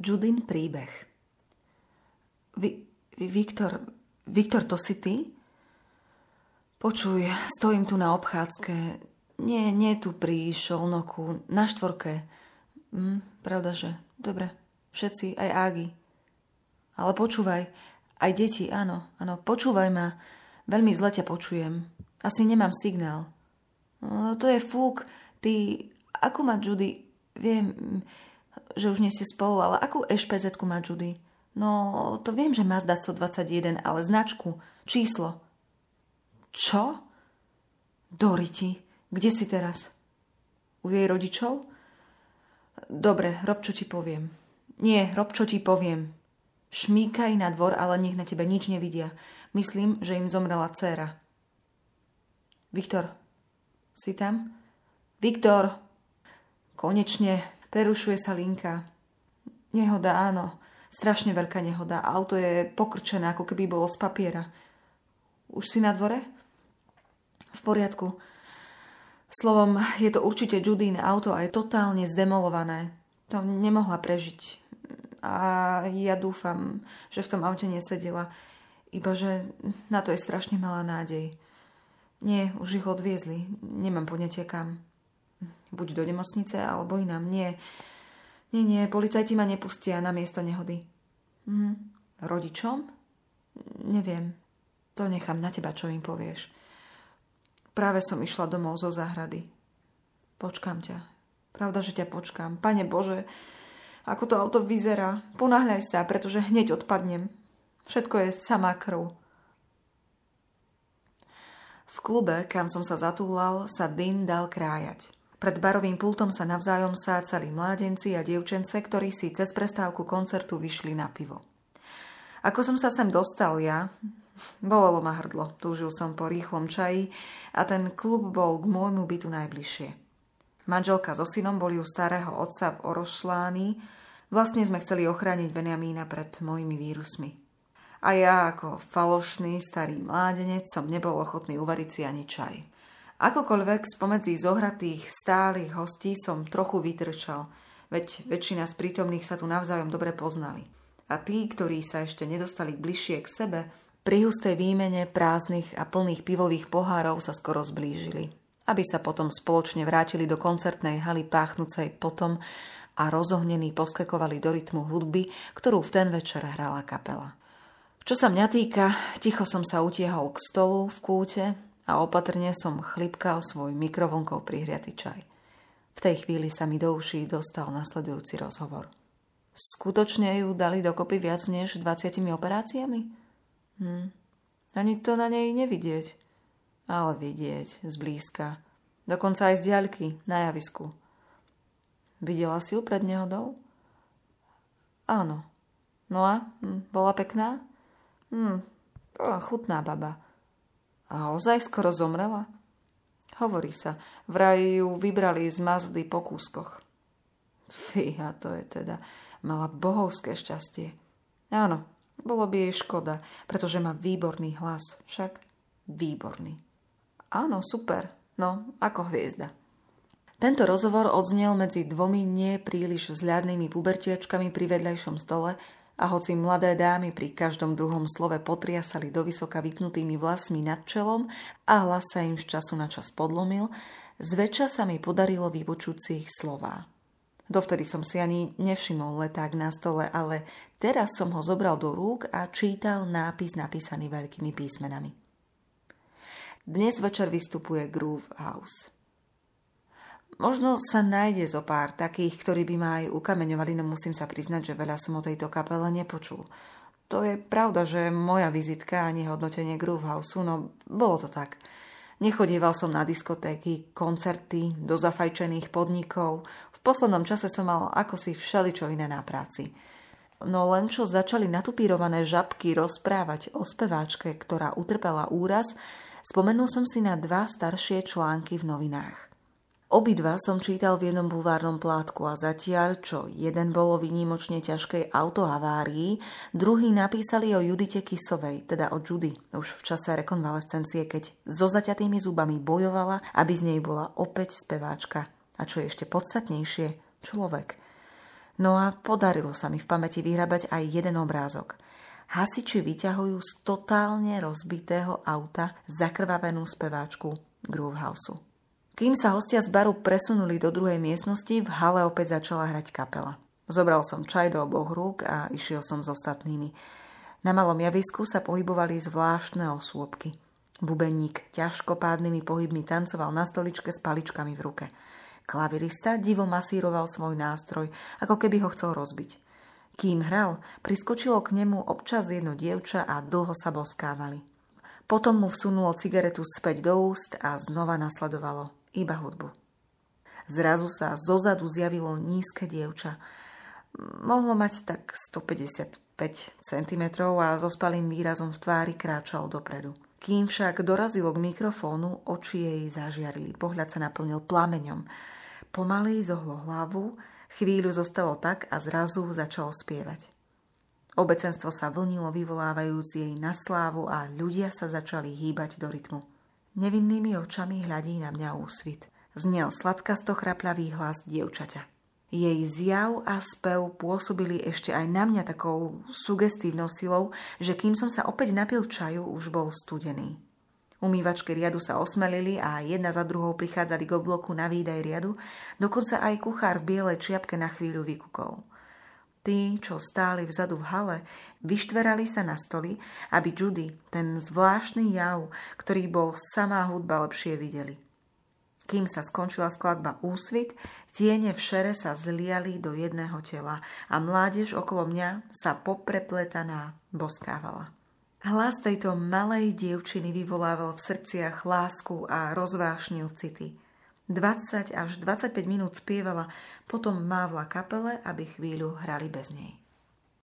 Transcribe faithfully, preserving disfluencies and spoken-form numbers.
Judin príbeh. Vi, Viktor, Viktor, to si ty? Počuj, stojím tu na obchádzke. Nie, nie tu pri Šolnoku, na štvorke. Hm, pravda, že? Dobre, všetci, aj Ági. Ale počúvaj, aj deti, áno, áno, počúvaj ma. Veľmi zle ťa počujem. Asi nemám signál. No, to je fúk. Ty, akú má Judy? Viem, že už nie ste spolu, ale akú eš pé zetku má Judy? No, to viem, že Mazda sto dvadsaťjeden, ale značku, číslo. Čo? Doriti, kde si teraz? U jej rodičov? Dobre, rob, čo ti poviem. Nie, rob, čo ti poviem. Šmíkaj na dvor, ale nech na tebe nič nevidia. Myslím, že im zomrela dcéra. Viktor, si tam? Viktor! Konečne, prerušuje sa linka. Nehoda, áno. Strašne veľká nehoda. Auto je pokrčené, ako keby bolo z papiera. Už si na dvore? V poriadku. Slovom, je to určite Judine auto a je totálne zdemolované. To nemohla prežiť. A ja dúfam, že v tom aute nesedela. Iba, že na to je strašne malá nádej. Nie, už ich odviezli. Nemám poňatia kam. Buď do nemocnice, alebo inám. Nie, nie, nie. Policajti ma nepustia na miesto nehody. Hm. Rodičom? Neviem. To nechám na teba, čo im povieš. Práve som išla domov zo záhrady. Počkám ťa. Pravda, že ťa počkám. Pane Bože, ako to auto vyzerá. Ponáhľaj sa, pretože hneď odpadnem. Všetko je samá krv. V klube, kam som sa zatúlal, sa dym dal krájať. Pred barovým pultom sa navzájom sácali mládenci a dievčence, ktorí si cez prestávku koncertu vyšli na pivo. Ako som sa sem dostal ja, bolelo ma hrdlo, túžil som po rýchlom čaji a ten klub bol k môjmu bytu najbližšie. Manželka so synom boli u starého otca v Orošláni, vlastne sme chceli ochrániť Benjamína pred mojimi vírusmi. A ja ako falošný starý mládenec som nebol ochotný uvariť si ani čaj. Akokoľvek spomedzi zohratých stálych hostí som trochu vytrčal, veď väčšina z prítomných sa tu navzájom dobre poznali. A tí, ktorí sa ešte nedostali bližšie k sebe, pri hustej výmene prázdnych a plných pivových pohárov sa skoro zblížili, aby sa potom spoločne vrátili do koncertnej haly páchnúcej potom a rozohnení poskakovali do rytmu hudby, ktorú v ten večer hrala kapela. Čo sa mňa týka, ticho som sa utiehol k stolu v kúte a opatrne som chlipkal svoj mikrovlnkov prihriatý čaj. V tej chvíli sa mi do uší dostal nasledujúci rozhovor. Skutočne ju dali dokopy viac než dvadsiatimi operáciami? Hm. Ani to na nej nevidieť. Ale vidieť, zblízka. Dokonca aj z diaľky, na javisku. Videla si ju pred nehodou? Áno. No a? Hm. Bola pekná? Hm. Bola chutná baba. A ozaj skoro zomrela? Hovorí sa, vraj ju vybrali z Mazdy po kúskoch. Fíha, to je teda, mala bohovské šťastie. Áno, bolo by jej škoda, pretože má výborný hlas, však výborný. Áno, super, no, ako hviezda. Tento rozhovor odznel medzi dvomi nie príliš vzhľadnými pubertiačkami pri vedľajšom stole. A hoci mladé dámy pri každom druhom slove potriasali dovysoka vypnutými vlasmi nad čelom a hlas sa im z času na čas podlomil, zväčša sa mi podarilo vypočuť si ich slová. Dovtedy som si ani nevšimol leták na stole, ale teraz som ho zobral do rúk a čítal nápis napísaný veľkými písmenami. Dnes večer vystupuje Groove House. Možno sa nájde zo pár takých, ktorí by ma aj ukameňovali, no musím sa priznať, že veľa som o tejto kapele nepočul. To je pravda, že moja vizitka a nehodnotenie Groove Houseu, no bolo to tak. Nechodieval som na diskotéky, koncerty, do zafajčených podnikov. V poslednom čase som mal akosi všeličo iné na práci. No len čo začali natupírované žabky rozprávať o speváčke, ktorá utrpela úraz, spomenul som si na dva staršie články v novinách. Obidva som čítal v jednom bulvárnom plátku a zatiaľ, čo jeden bol o výnimočne ťažkej autohavárii, druhý napísali o Judite Kisovej, teda o Judy, už v čase rekonvalescencie, keď so zaťatými zubami bojovala, aby z nej bola opäť speváčka. A čo je ešte podstatnejšie, človek. No a podarilo sa mi v pamäti vyhrabať aj jeden obrázok. Hasiči vyťahujú z totálne rozbitého auta zakrvavenú speváčku Groovehouseu. Kým sa hostia z baru presunuli do druhej miestnosti, v hale opäť začala hrať kapela. Zobral som čaj do oboch rúk a išiel som s ostatnými. Na malom javisku sa pohybovali zvláštne osôbky. Bubeník ťažkopádnymi pohybmi tancoval na stoličke s paličkami v ruke. Klavirista divo masíroval svoj nástroj, ako keby ho chcel rozbiť. Kým hral, priskočilo k nemu občas jedno dievča a dlho sa boskávali. Potom mu vsunulo cigaretu späť do úst a znova nasledovalo iba hudbu. Zrazu sa zozadu zjavilo nízke dievča. Mohlo mať tak stopäťdesiatpäť centimetrov a so spalým výrazom v tvári kráčal dopredu. Kým však dorazilo k mikrofónu, oči jej zažiarili, pohľad sa naplnil plameňom. Pomaly zohlo hlavu, chvíľu zostalo tak a zrazu začalo spievať. Obecenstvo sa vlnilo, vyvolávajúc jej na slávu a ľudia sa začali hýbať do rytmu. Nevinnými očami hľadí na mňa úsvit. Znel sladkasto chrapľavý hlas dievčaťa. Jej zjav a spev pôsobili ešte aj na mňa takou sugestívnou silou, že kým som sa opäť napil čaju, už bol studený. Umývačky riadu sa osmelili a jedna za druhou prichádzali k bloku na výdaj riadu, dokonca aj kuchár v bielej čiapke na chvíľu vykukol. Tí, čo stáli vzadu v hale, vyštverali sa na stoli, aby Judy, ten zvláštny jav, ktorý bol samá hudba, lepšie videli. Kým sa skončila skladba Úsvit, tiene v šere sa zliali do jedného tela a mládež okolo mňa sa poprepletaná boskávala. Hlas tejto malej dievčiny vyvolával v srdciach lásku a rozvášnil city. dvadsať až dvadsaťpäť minút spievala, potom mávla kapele, aby chvíľu hrali bez nej.